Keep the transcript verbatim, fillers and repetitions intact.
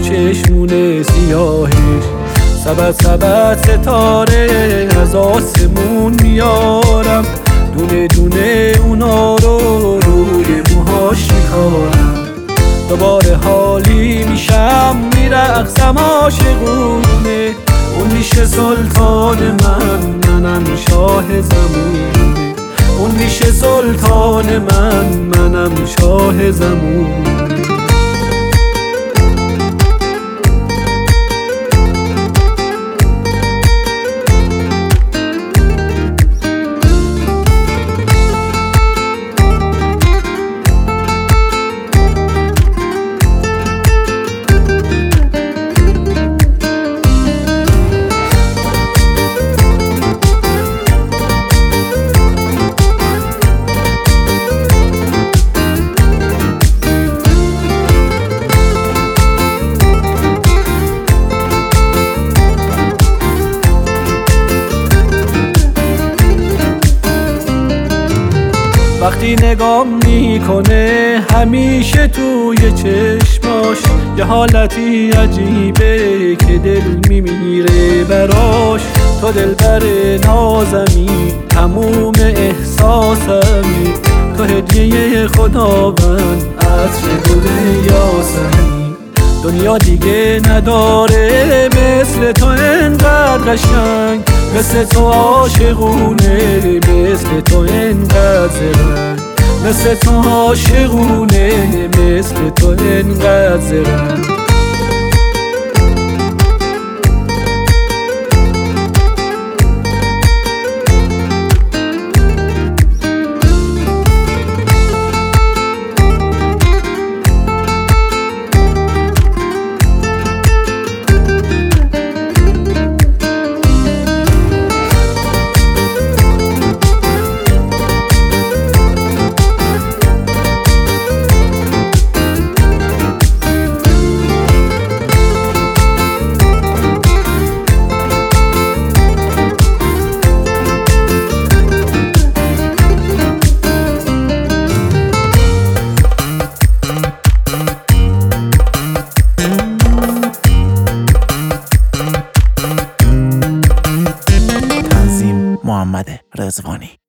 چشمون سیاهش. سبد سبد ستاره از آسمون میارم، دونه دونه اونا رو روی موهاش میکارم. دوباره حالی میشم میرقصم عاشقونه، اون میشه سلطان من، منم شاه زمونه. اون میشه سلطان من، منم شاه زمونه. وقتی نگام میکنه همیشه توی چشماش یه حالتی عجیبه که دل میمیره براش. تو دلبر نازمی، تموم احساسمی، تو هدیه خداوند، عطر گل یاسمین. دنیا دیگه نداره مثل تو انقدر قشنگ، مثل تو عاشقونه، مثل تو انقدر زرنگ، مثل تو عاشقونه، مثل تو انقدر زرنگ. محمد رضوانی.